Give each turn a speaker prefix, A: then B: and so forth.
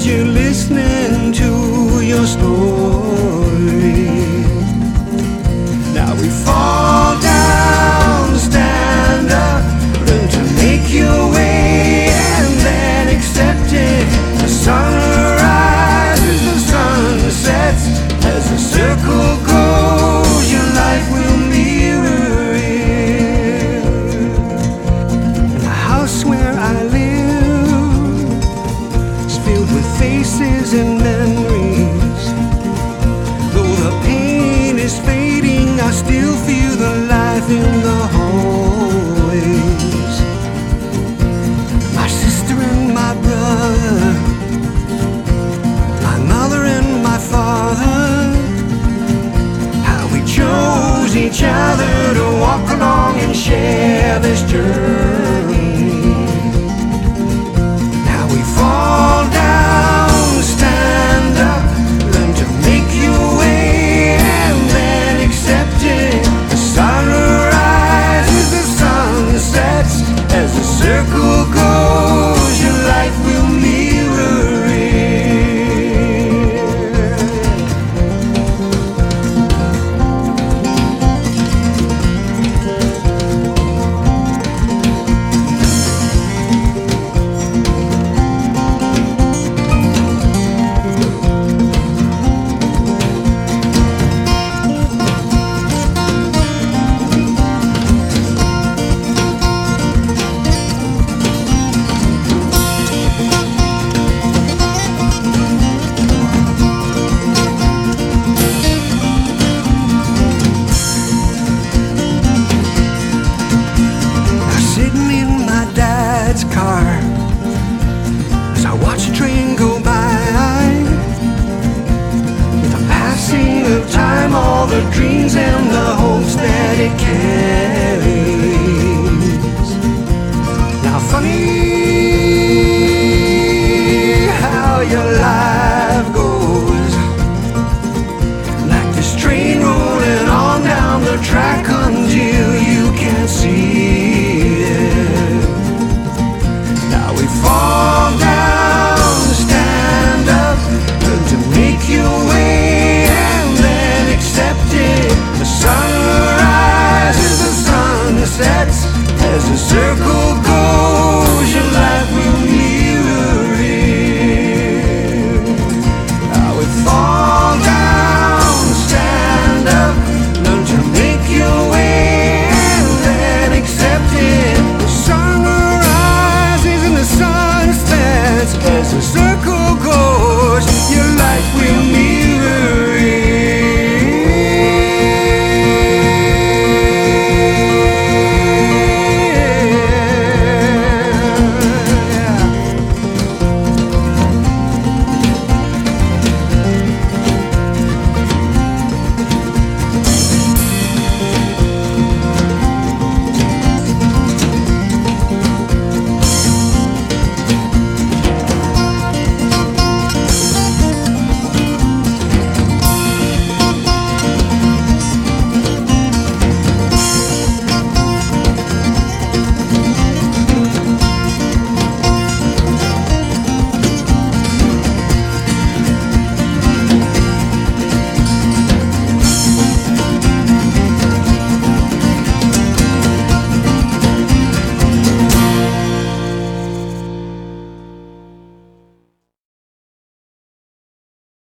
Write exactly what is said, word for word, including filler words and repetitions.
A: pleasure listening to your story. Now we fall down, stand up, learn to make your way, and then accept it. The sun rises, the sun sets, as the circle goes, your life will mirror it. And the house where I live is filled with faces and memories. Though the pain is fading, I still feel the life in the hallways. My sister and my brother, my mother and my father, how we chose each other to walk along and share this journey. Now we fall down, stand up, learn to make your way, and then accept it. The sun rises, the sun sets, as the circle goes, your life will mirror it. Sitting in my dad's car as I watch the train go by, with the passing of time, all the dreams and the hopes that it can